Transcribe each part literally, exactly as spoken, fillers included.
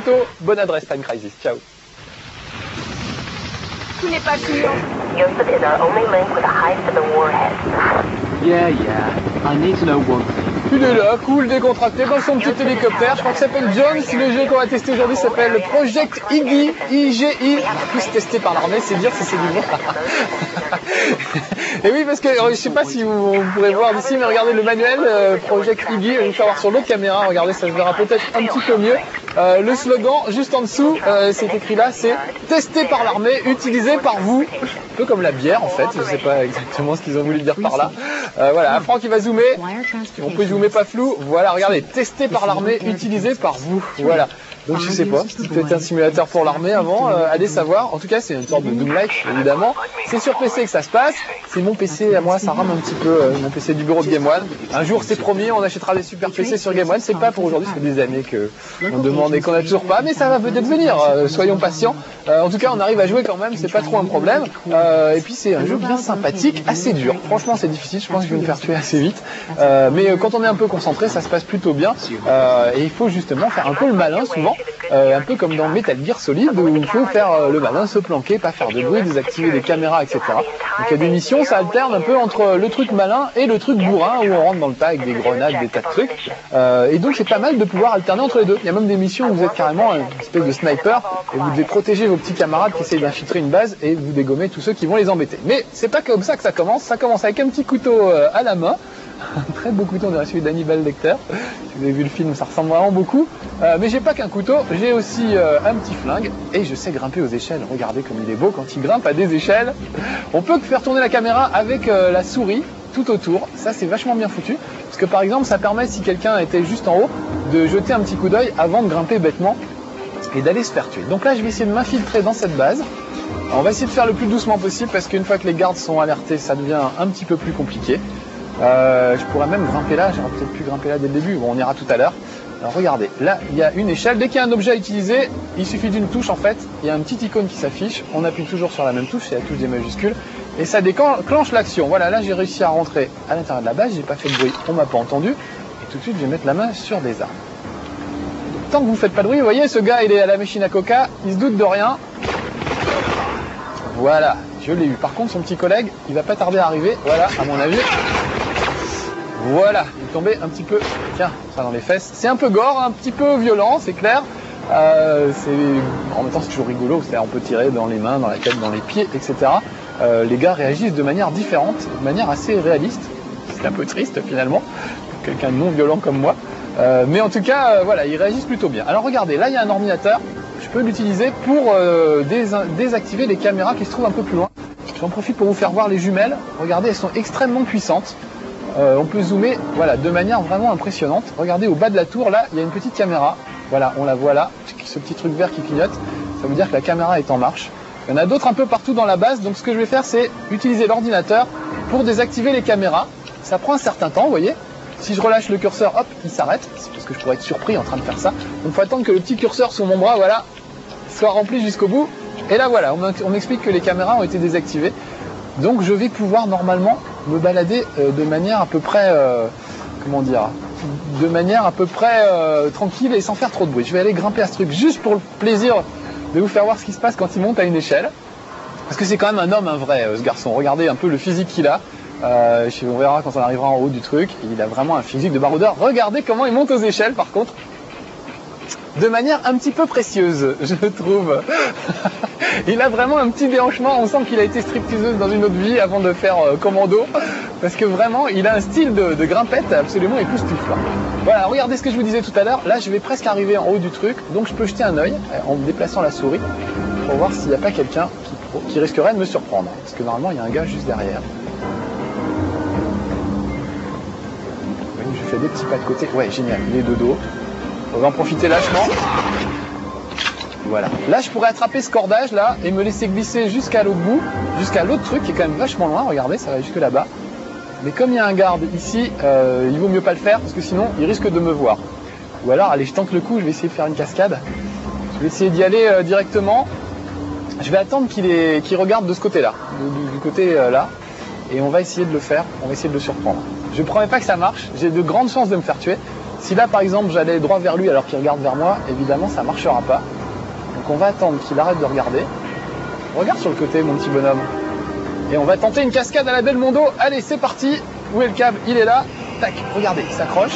bientôt. Bonne adresse Time Crisis. Ciao. Tout n'est pas sûr. Yosef is our only link with a high for the warhead. Yeah, yeah. I need to know one thing. Il est là, cool, décontracté, dans son petit hélicoptère. Je crois que ça s'appelle Jones. Le jeu qu'on va tester aujourd'hui s'appelle Project Iggy, I G I. Plus testé par l'armée, c'est dire si c'est du bon. Et oui, parce que je sais pas si vous, vous pourrez voir d'ici, mais regardez le manuel euh, Project Iggy. Je vais vous faire voir sur l'autre caméra. Regardez, ça se verra peut-être un petit peu mieux. Euh, le slogan, juste en dessous, euh, c'est écrit là, c'est testé par l'armée, utilisé par vous. Un peu comme la bière en fait. Je sais pas exactement ce qu'ils ont voulu dire par là. Euh, voilà, Franck il va zoomer. On peut zoomer pas flou. Voilà, regardez, testé par l'armée, utilisé par vous. Voilà. Donc je sais pas, c'est peut-être un simulateur pour l'armée avant, euh, allez savoir. En tout cas, c'est une sorte de Doom-like, évidemment. C'est sur P C que ça se passe. C'est mon P C à moi, ça rame un petit peu, euh, mon P C du bureau de Game One. Un jour, c'est promis, on achètera des super P C sur Game One. C'est pas pour aujourd'hui, ça fait des années que on demande et qu'on a toujours pas, mais ça va peut-être venir. Euh, soyons patients. Euh, en tout cas, on arrive à jouer quand même, c'est pas trop un problème. Euh, et puis c'est un jeu bien sympathique, assez dur. Franchement, c'est difficile. Je pense que je vais me faire tuer assez vite. Euh, mais euh, quand on est un peu concentré, ça se passe plutôt bien. Euh, et il faut justement faire un peu le malin souvent. Euh, un peu comme dans Metal Gear Solid où il faut faire euh, le malin, se planquer, pas faire de bruit, désactiver les caméras, et cetera. Donc il y a des missions, ça alterne un peu entre le truc malin et le truc bourrin où on rentre dans le tas avec des grenades, des tas de trucs. Euh, et donc c'est pas mal de pouvoir alterner entre les deux. Il y a même des missions où vous êtes carrément une espèce de sniper et vous devez protéger vos petits camarades qui essayent d'infiltrer une base et vous dégommez tous ceux qui vont les embêter. Mais c'est pas comme ça que ça commence, ça commence avec un petit couteau euh, à la main. Un très beau couteau, on dirait celui d'Hannibal Lecter. Si vous avez vu le film, ça ressemble vraiment beaucoup. Euh, mais j'ai pas qu'un couteau, j'ai aussi euh, un petit flingue et je sais grimper aux échelles. Regardez comme il est beau quand il grimpe à des échelles. On peut faire tourner la caméra avec euh, la souris tout autour. Ça, c'est vachement bien foutu. Parce que par exemple, ça permet, si quelqu'un était juste en haut, de jeter un petit coup d'œil avant de grimper bêtement et d'aller se faire tuer. Donc là, je vais essayer de m'infiltrer dans cette base. Alors, on va essayer de faire le plus doucement possible parce qu'une fois que les gardes sont alertés, ça devient un petit peu plus compliqué. Euh, je pourrais même grimper là, j'aurais peut-être pu grimper là dès le début, bon on ira tout à l'heure. Alors regardez, là il y a une échelle, dès qu'il y a un objet à utiliser, il suffit d'une touche en fait, il y a un petit icône qui s'affiche, on appuie toujours sur la même touche, c'est la touche des majuscules, et ça déclenche l'action. Voilà, là j'ai réussi à rentrer à l'intérieur de la base, j'ai pas fait de bruit, on m'a pas entendu, et tout de suite je vais mettre la main sur des armes. Donc, tant que vous faites pas de bruit, vous voyez ce gars il est à la machine à coca, il se doute de rien. Voilà, je l'ai eu. Par contre son petit collègue, il va pas tarder à arriver, voilà, à mon avis. Voilà, il est tombé un petit peu, tiens, ça dans les fesses. C'est un peu gore, un petit peu violent, c'est clair. Euh, c'est, en même temps, c'est toujours rigolo, c'est-à-dire on peut tirer dans les mains, dans la tête, dans les pieds, et cetera. Euh, les gars réagissent de manière différente, de manière assez réaliste. C'est un peu triste finalement, pour quelqu'un de non violent comme moi. Euh, mais en tout cas, euh, voilà, ils réagissent plutôt bien. Alors regardez, là il y a un ordinateur. Je peux l'utiliser pour euh, dés désactiver les caméras qui se trouvent un peu plus loin. J'en profite pour vous faire voir les jumelles. Regardez, elles sont extrêmement puissantes. Euh, on peut zoomer voilà, de manière vraiment impressionnante. Regardez au bas de la tour, là, il y a une petite caméra. Voilà, on la voit là, ce petit truc vert qui clignote. Ça veut dire que la caméra est en marche. Il y en a d'autres un peu partout dans la base. Donc ce que je vais faire, c'est utiliser l'ordinateur pour désactiver les caméras. Ça prend un certain temps, vous voyez. Si je relâche le curseur, hop, il s'arrête. C'est parce que je pourrais être surpris en train de faire ça. Donc il faut attendre que le petit curseur sur mon bras, voilà, soit rempli jusqu'au bout. Et là, voilà, on m'explique que les caméras ont été désactivées. Donc je vais pouvoir normalement me balader euh, de manière à peu près, euh, comment dire, de manière à peu près euh, tranquille et sans faire trop de bruit. Je vais aller grimper à ce truc juste pour le plaisir de vous faire voir ce qui se passe quand il monte à une échelle. Parce que c'est quand même un homme, un vrai, euh, ce garçon. Regardez un peu le physique qu'il a. Euh, on verra quand on arrivera en haut du truc. Il a vraiment un physique de baroudeur. Regardez comment il monte aux échelles par contre. De manière un petit peu précieuse, je trouve. Il a vraiment un petit déhanchement, on sent qu'il a été stripteaseuse dans une autre vie avant de faire euh, commando, parce que vraiment, il a un style de, de grimpette absolument époustouflant. Voilà, regardez ce que je vous disais tout à l'heure, là je vais presque arriver en haut du truc, donc je peux jeter un œil en déplaçant la souris, pour voir s'il n'y a pas quelqu'un qui, qui risquerait de me surprendre, parce que normalement il y a un gars juste derrière. Vous voyez, je fais des petits pas de côté, ouais génial, il est de dos, on va en profiter lâchement. Voilà. Là, je pourrais attraper ce cordage là et me laisser glisser jusqu'à l'autre bout, jusqu'à l'autre truc qui est quand même vachement loin. Regardez, ça va jusque là-bas. Mais comme il y a un garde ici, euh, il vaut mieux pas le faire parce que sinon, il risque de me voir. Ou alors, allez, je tente le coup. Je vais essayer de faire une cascade. Je vais essayer d'y aller euh, directement. Je vais attendre qu'il est... qu'il regarde de ce côté-là, du, du côté euh, là, et on va essayer de le faire. On va essayer de le surprendre. Je ne promets pas que ça marche. J'ai de grandes chances de me faire tuer. Si là, par exemple, j'allais droit vers lui alors qu'il regarde vers moi, évidemment, ça marchera pas. Donc on va attendre qu'il arrête de regarder. Regarde sur le côté, mon petit bonhomme. Et on va tenter une cascade à la Belmondo. Allez, c'est parti. Où est le câble? Il est là. Tac, regardez, il s'accroche.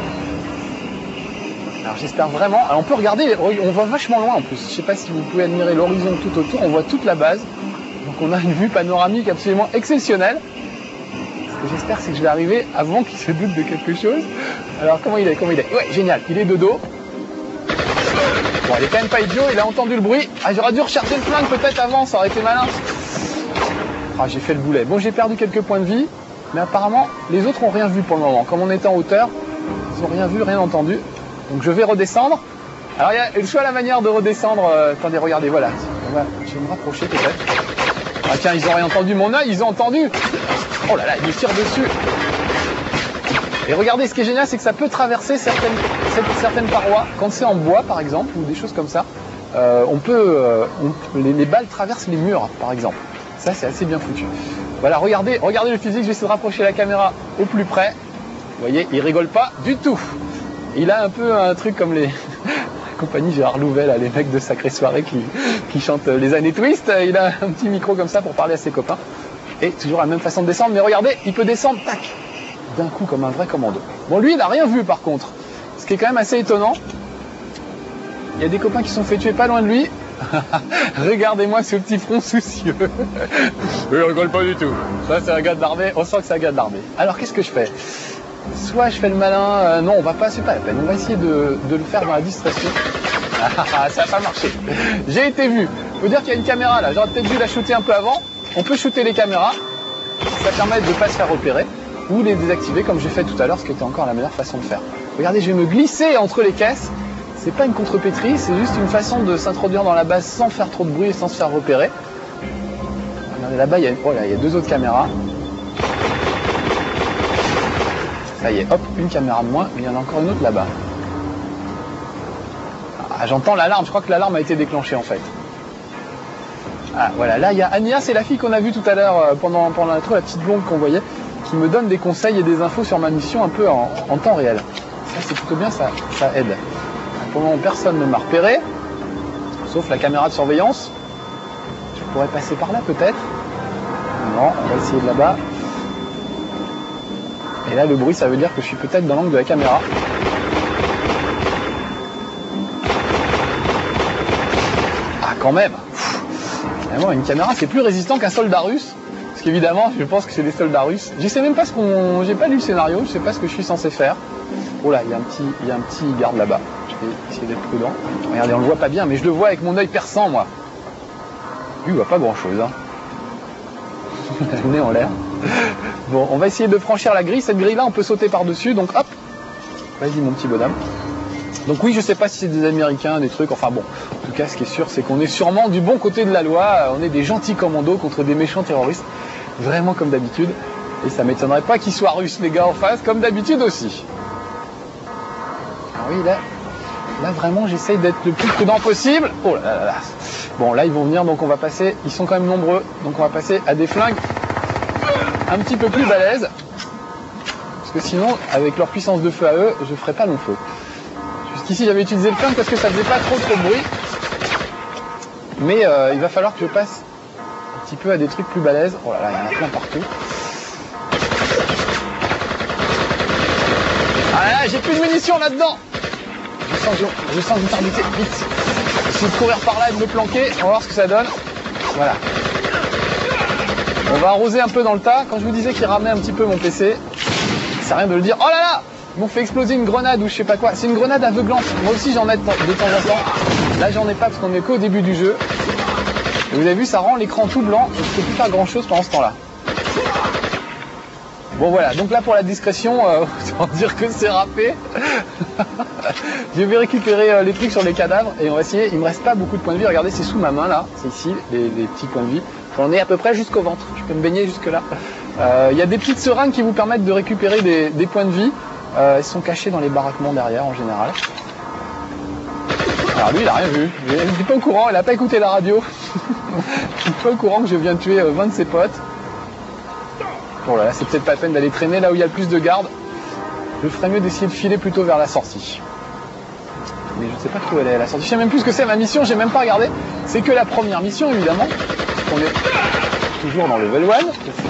Alors j'espère vraiment... Alors on peut regarder, on va vachement loin en plus. Je sais pas si vous pouvez admirer l'horizon tout autour. On voit toute la base. Donc on a une vue panoramique absolument exceptionnelle. Ce que j'espère, c'est que je vais arriver avant qu'il se doute de quelque chose. Alors comment il est, comment il est? Ouais, génial, il est de dos. Bon, il est quand même pas idiot, il a entendu le bruit. Ah, j'aurais dû recharger le flingue peut-être avant, ça aurait été malin. Ah, j'ai fait le boulet. Bon, j'ai perdu quelques points de vie, mais apparemment, les autres ont rien vu pour le moment. Comme on était en hauteur, ils ont rien vu, rien entendu. Donc je vais redescendre. Alors il y a le choix à la manière de redescendre. Euh, attendez, regardez, voilà. On va, je vais me rapprocher peut-être. Ah tiens, ils ont rien entendu mon œil, ils ont entendu. Oh là là, ils me tirent dessus. Et regardez, ce qui est génial, c'est que ça peut traverser certaines, certaines parois. Quand c'est en bois, par exemple, ou des choses comme ça, euh, on peut, euh, on, les, les balles traversent les murs, par exemple. Ça, c'est assez bien foutu. Voilà, regardez, regardez le physique. Je vais essayer de rapprocher la caméra au plus près. Vous voyez, il rigole pas du tout. Il a un peu un truc comme les compagnie Gérard Louvet, là, les mecs de Sacrée Soirée qui, qui chantent les années Twist. Il a un petit micro comme ça pour parler à ses copains. Et toujours la même façon de descendre. Mais regardez, il peut descendre, tac, d'un coup comme un vrai commando. Bon, lui, il n'a rien vu par contre. Ce qui est quand même assez étonnant. Il y a des copains qui se sont fait tuer pas loin de lui. Regardez-moi ce petit front soucieux. Il rigole pas du tout. Ça, c'est un gars de l'armée. On sent que c'est un gars de l'armée. Alors, qu'est-ce que je fais? Soit je fais le malin. Euh, non, on va pas, c'est pas la peine. On va essayer de, de le faire dans la discrétion. Ah, ça n'a pas marché. J'ai été vu. Faut dire qu'il y a une caméra là. J'aurais peut-être dû la shooter un peu avant. On peut shooter les caméras. Ça permet de ne pas se faire repérer. Ou les désactiver comme j'ai fait tout à l'heure, ce qui était encore la meilleure façon de faire. Regardez, je vais me glisser entre les caisses. C'est pas une contrepétrie, c'est juste une façon de s'introduire dans la base sans faire trop de bruit et sans se faire repérer. Regardez là-bas, il y a, oh là, il y a deux autres caméras. Ça y est, hop, une caméra de moins, mais il y en a encore une autre là-bas. Ah, j'entends l'alarme, je crois que l'alarme a été déclenchée en fait. Ah, voilà, là il y a Ania, c'est la fille qu'on a vue tout à l'heure pendant, pendant l'intro, la petite blonde qu'on voyait, qui me donne des conseils et des infos sur ma mission un peu en, en temps réel. Ça c'est plutôt bien, ça, ça aide. Pour le moment, personne ne m'a repéré, sauf la caméra de surveillance. Je pourrais passer par là peut-être. Non, on va essayer de là-bas. Et là, le bruit, ça veut dire que je suis peut-être dans l'angle de la caméra. Ah, quand même. Vraiment, une caméra, c'est plus résistant qu'un soldat russe. Parce qu'évidemment, je pense que c'est des soldats russes. Je sais même pas ce qu'on... J'ai pas lu le scénario, je sais pas ce que je suis censé faire. Oh là, il y a un petit, il y a un petit garde là-bas. Je vais essayer d'être prudent. Regardez, on le voit pas bien, mais je le vois avec mon œil perçant, moi. Lui, il voit pas grand-chose. Hein. Le nez en l'air. Bon, on va essayer de franchir la grille. Cette grille-là, on peut sauter par-dessus. Donc, hop. Vas-y, mon petit bonhomme. Donc oui, je sais pas si c'est des Américains, des trucs. Enfin bon, en tout cas, ce qui est sûr, c'est qu'on est sûrement du bon côté de la loi. On est des gentils commandos contre des méchants terroristes. Vraiment comme d'habitude. Et ça m'étonnerait pas qu'ils soient russes, les gars, en face, comme d'habitude aussi. Oui, là, là vraiment, j'essaye d'être le plus prudent possible. Oh là là là. Bon, là, ils vont venir, donc on va passer. Ils sont quand même nombreux, donc on va passer à des flingues un petit peu plus balèzes. Parce que sinon, avec leur puissance de feu à eux, je ferai pas long feu. Jusqu'ici, j'avais utilisé le flingue parce que ça faisait pas trop trop de bruit. Mais euh, il va falloir que je passe un petit peu à des trucs plus balèzes. Oh là là, il y en a plein partout. Ah là là, j'ai plus de munitions là-dedans. Je sens, je, je sens une tardité. Vite. J'essaie de courir par là et de me planquer. On va voir ce que ça donne. Voilà. On va arroser un peu dans le tas. Quand je vous disais qu'il ramenait un petit peu mon P C, ça sert à rien de le dire. Oh là là, ils m'ont fait exploser une grenade ou je sais pas quoi. C'est une grenade aveuglante. Moi aussi j'en ai de temps en temps. Là j'en ai pas parce qu'on est qu'au début du jeu. Et vous avez vu, ça rend l'écran tout blanc. Et je peux plus faire grand chose pendant ce temps-là. Bon voilà, donc là pour la discrétion, euh, autant dire que c'est râpé. Je vais récupérer euh, les trucs sur les cadavres et on va essayer. Il me reste pas beaucoup de points de vie. Regardez, c'est sous ma main là, c'est ici les, les petits points de vie. J'en ai à peu près jusqu'au ventre. Je peux me baigner jusque là. Il euh, y a des petites seringues qui vous permettent de récupérer des, des points de vie. Euh, elles sont cachées dans les baraquements derrière en général. Alors lui, il a rien vu. Il n'est pas au courant. Il a pas écouté la radio. Il n'est pas au courant que je viens de tuer vingt de ses potes. Bon là, c'est peut-être pas la peine d'aller traîner là où il y a le plus de gardes. je ferais mieux d'essayer de filer plutôt vers la sortie. Mais je ne sais pas trop où elle est la sortie. Je sais même plus ce que c'est ma mission, j'ai même pas regardé. C'est que la première mission évidemment. On est toujours dans level un.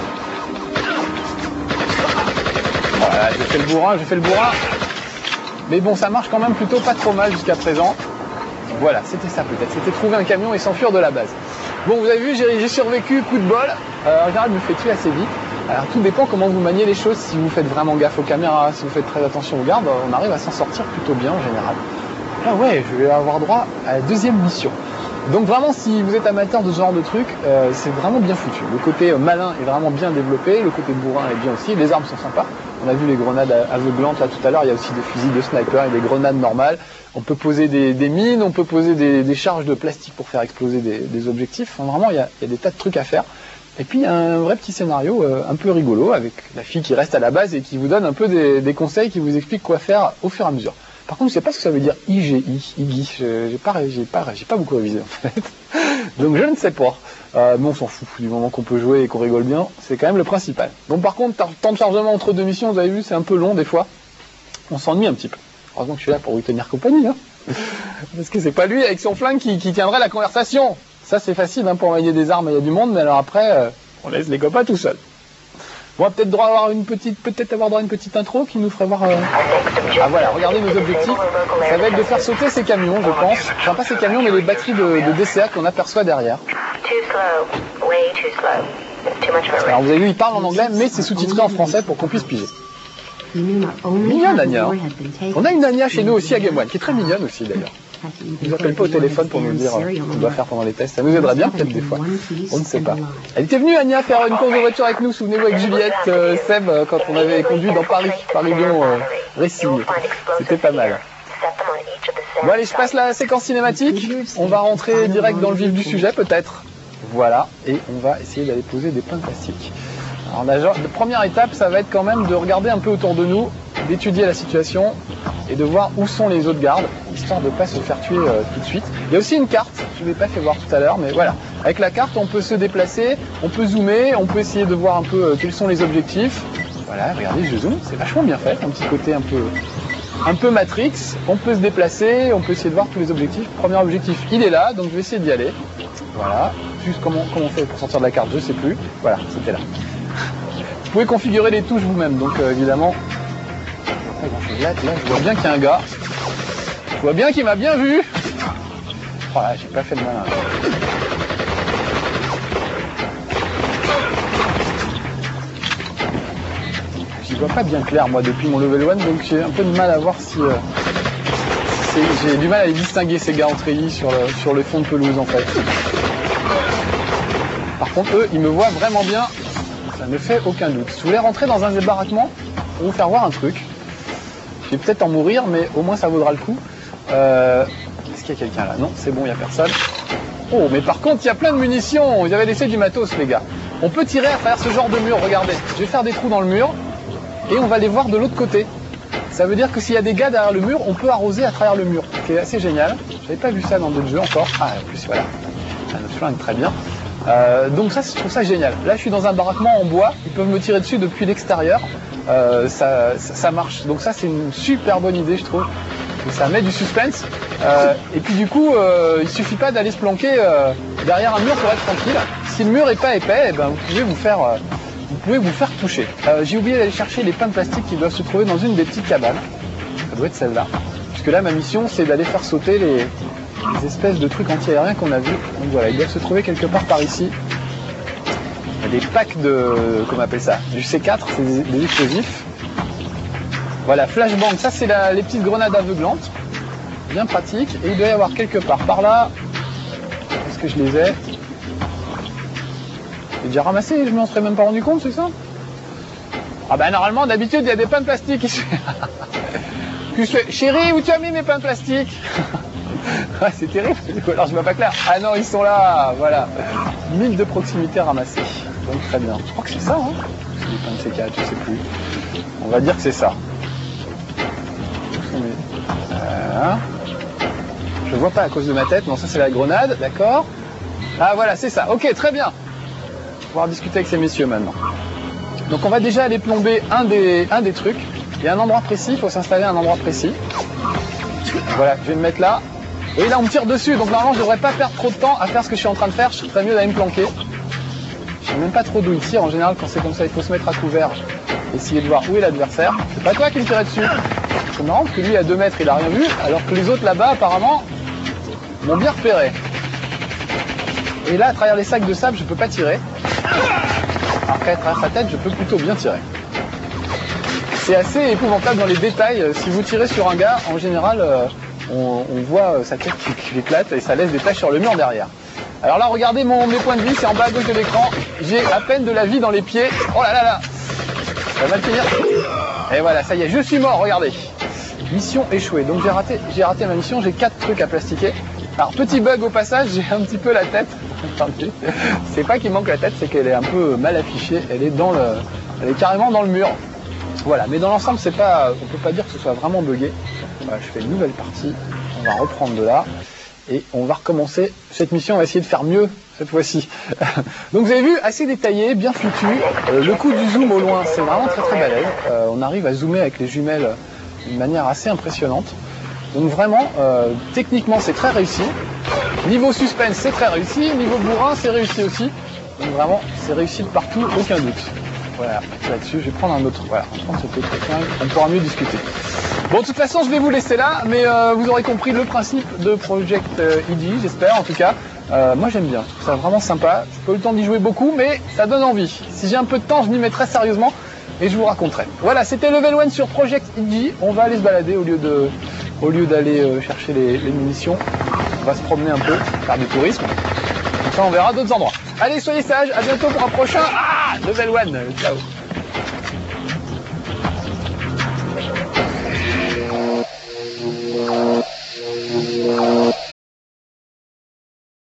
Voilà, j'ai fait le bourrin, j'ai fait le bourrin. Mais bon, ça marche quand même plutôt pas trop mal jusqu'à présent. Voilà, c'était ça peut-être. C'était trouver un camion et s'enfuir de la base. Bon, vous avez vu, j'ai survécu, coup de bol. Euh, en général, je me fais tuer assez vite. Alors tout dépend comment vous maniez les choses. Si vous faites vraiment gaffe aux caméras, si vous faites très attention aux gardes, on arrive à s'en sortir plutôt bien en général. Ah ouais, je vais avoir droit à la deuxième mission. Donc vraiment, si vous êtes amateur de ce genre de truc, euh, c'est vraiment bien foutu. Le côté euh, malin est vraiment bien développé, le côté bourrin est bien aussi, les armes sont sympas. On a vu les grenades aveuglantes là tout à l'heure, il y a aussi des fusils de sniper et des grenades normales. On peut poser des, des mines, on peut poser des, des charges de plastique pour faire exploser des, des objectifs. Enfin, vraiment, il y, a, il y a des tas de trucs à faire. Et puis, il y a un vrai petit scénario euh, un peu rigolo avec la fille qui reste à la base et qui vous donne un peu des, des conseils, qui vous explique quoi faire au fur et à mesure. Par contre, je ne sais pas ce que ça veut dire I G I, I G I, j'ai pas, j'ai pas, j'ai pas beaucoup révisé en fait. Donc je ne sais pas. Euh, mais on s'en fout, du moment qu'on peut jouer et qu'on rigole bien, c'est quand même le principal. Bon par contre, temps de chargement entre deux missions, vous avez vu, c'est un peu long des fois. On s'ennuie un petit peu. Heureusement que je suis là pour lui tenir compagnie, hein. Parce que c'est pas lui avec son flingue qui, qui tiendrait la conversation. Ça c'est facile hein, pour envoyer des armes, il y a du monde, mais alors après, euh, on laisse les copains tout seuls. On va peut-être droit avoir une petite, peut-être avoir droit à une petite intro qui nous ferait voir. Euh... Ah voilà, regardez nos objectifs. Ça va être de faire sauter ces camions, je pense. Enfin pas ces camions, mais les batteries de, de D C A qu'on aperçoit derrière. Alors vous avez vu, il parle en anglais, mais c'est sous-titré en français pour qu'on puisse piger. Mignonne Anya. On a une Anya chez nous aussi à Game One, qui est très mignonne aussi d'ailleurs. Ils nous appellent pas au téléphone pour nous dire euh, ce qu'on doit faire pendant les tests. Ça nous aiderait bien peut-être des fois. On ne sait pas. Elle était venue Anya faire une course de voiture avec nous, souvenez-vous avec Juliette, euh, Seb, euh, quand on avait conduit dans Paris, Paris-Lyon euh, Racing. C'était pas mal. Bon allez, je passe la séquence cinématique. On va rentrer direct dans le vif du sujet peut-être. Voilà, et on va essayer d'aller poser des points classiques. Alors la, la première étape, ça va être quand même de regarder un peu autour de nous, d'étudier la situation et de voir où sont les autres gardes, histoire de ne pas se faire tuer euh, tout de suite. Il y a aussi une carte, je ne l'ai pas fait voir tout à l'heure, mais voilà. Avec la carte, on peut se déplacer, on peut zoomer, on peut essayer de voir un peu euh, quels sont les objectifs. Voilà, regardez, je zoome, c'est vachement bien fait, un petit côté un peu, un peu Matrix. On peut se déplacer, on peut essayer de voir tous les objectifs. Premier objectif, il est là, donc je vais essayer d'y aller. Voilà, juste comment, comment on fait pour sortir de la carte, je ne sais plus. Voilà, c'était là. Vous pouvez configurer les touches vous-même, donc euh, évidemment... Là, là, je vois bien qu'il y a un gars. Je vois bien qu'il m'a bien vu. Oh là, j'ai pas fait de malin. J'y vois pas bien clair, moi, depuis mon level un, donc j'ai un peu de mal à voir si... Euh, j'ai du mal à les distinguer, ces gars en treillis sur le, sur le fond de pelouse, en fait. Par contre, eux, ils me voient vraiment bien. Ça ne fait aucun doute. Je voulais rentrer dans un débarquement pour vous faire voir un truc. Je vais peut-être en mourir, mais au moins ça vaudra le coup. Euh, Est-ce qu'il y a quelqu'un là? Non, c'est bon, il n'y a personne. Oh, mais par contre, il y a plein de munitions. Ils avaient laissé du matos, les gars. On peut tirer à travers ce genre de mur, regardez. Je vais faire des trous dans le mur et on va les voir de l'autre côté. Ça veut dire que s'il y a des gars derrière le mur, on peut arroser à travers le mur. C'est assez génial. Je n'avais pas vu ça dans d'autres jeux encore. Ah, en plus, voilà. Notre flingue, très bien. Euh, donc ça, je trouve ça génial. Là, je suis dans un baraquement en bois. Ils peuvent me tirer dessus depuis l'extérieur. Euh, ça, ça, ça marche. Donc ça, c'est une super bonne idée, je trouve. Ça met du suspense. Euh, et puis du coup, euh, il suffit pas d'aller se planquer euh, derrière un mur pour être tranquille. Si le mur est pas épais, eh ben, vous pouvez vous faire, euh, vous pouvez vous faire toucher. Euh, J'ai oublié d'aller chercher les pains de plastique qui doivent se trouver dans une des petites cabanes. Ça doit être celle-là. Puisque là, ma mission, c'est d'aller faire sauter les, les espèces de trucs anti-aériens qu'on a vus. Donc voilà, ils doivent se trouver quelque part par ici. Il y a des packs de, comment on appelle ça, du C quatre, c'est des, des explosifs. Voilà, flashbang, ça c'est les petites grenades aveuglantes, bien pratique. Et il doit y avoir quelque part par là, est-ce que je les ai? J'ai déjà ramassé, je m'en serais même pas rendu compte, c'est ça? Ah bah normalement, d'habitude, il y a des pains de plastique ici. Puis je fais, chérie, où tu as mis mes pains de plastique? Ah, c'est terrible, alors je vois pas clair. Ah non, ils sont là, voilà. Mille de proximité ramassés. Donc très bien. Je crois que c'est ça, hein. C'est des pains de C quatre, je sais plus. On va dire que c'est ça. Voilà. Je vois pas à cause de ma tête. Non, ça c'est la grenade, d'accord. Ah voilà, c'est ça. Ok, très bien. On va pouvoir discuter avec ces messieurs maintenant. Donc on va déjà aller plomber un des, un des trucs. Il y a un endroit précis, il faut s'installer à un endroit précis. Voilà, je vais me mettre là. Et là, on me tire dessus, donc normalement, je devrais pas perdre trop de temps à faire ce que je suis en train de faire. Je ferais mieux d'aller me planquer. Je sais même pas trop d'où il tire. En général, quand c'est comme ça, il faut se mettre à couvert. Essayer de voir où est l'adversaire. C'est pas toi qui me tirais dessus. C'est marrant parce que lui, à deux mètres, il a rien vu, alors que les autres là-bas, apparemment, m'ont bien repéré. Et là, à travers les sacs de sable, je peux pas tirer. Alors qu'à travers sa tête, je peux plutôt bien tirer. C'est assez épouvantable dans les détails. Si vous tirez sur un gars, en général, euh, on, on voit sa tête qui, qui éclate et ça laisse des taches sur le mur derrière. Alors là, regardez mon, mes points de vie, c'est en bas à gauche de l'écran. J'ai à peine de la vie dans les pieds. Oh là là là, ça va mal finir. Et voilà, ça y est, je suis mort, regardez. Mission échouée. Donc j'ai raté, j'ai raté ma mission, j'ai quatre trucs à plastiquer. Alors petit bug au passage, j'ai un petit peu la tête. C'est pas qu'il manque la tête, c'est qu'elle est un peu mal affichée. Elle est dans le, elle est carrément dans le mur. Voilà, mais dans l'ensemble, c'est pas, on peut pas dire que ce soit vraiment buggé. Voilà, je fais une nouvelle partie. On va reprendre de là et on va recommencer cette mission. On va essayer de faire mieux cette fois-ci. Donc vous avez vu, assez détaillé, bien foutu. Euh, le coup du zoom au loin, c'est vraiment très très balèze. Euh, on arrive à zoomer avec les jumelles d'une manière assez impressionnante. Donc vraiment, euh, techniquement, c'est très réussi. Niveau suspense, c'est très réussi. Niveau bourrin, c'est réussi aussi. Donc vraiment, c'est réussi de partout, aucun doute. Voilà, là-dessus, je vais prendre un autre. Voilà, je pense que on pourra mieux discuter. Bon, de toute façon, je vais vous laisser là, mais euh, vous aurez compris le principe de Project euh, E D, j'espère en tout cas. Euh, moi, j'aime bien, je trouve ça vraiment sympa. Je n'ai pas eu le temps d'y jouer beaucoup, mais ça donne envie. Si j'ai un peu de temps, je m'y mettrai sérieusement et je vous raconterai. Voilà, c'était Level un sur Project E D. On va aller se balader au lieu de, au lieu d'aller euh, chercher les, les munitions. On va se promener un peu, faire du tourisme. Comme ça, on verra d'autres endroits. Allez, soyez sages, à bientôt pour un prochain ah, Level un. Ciao.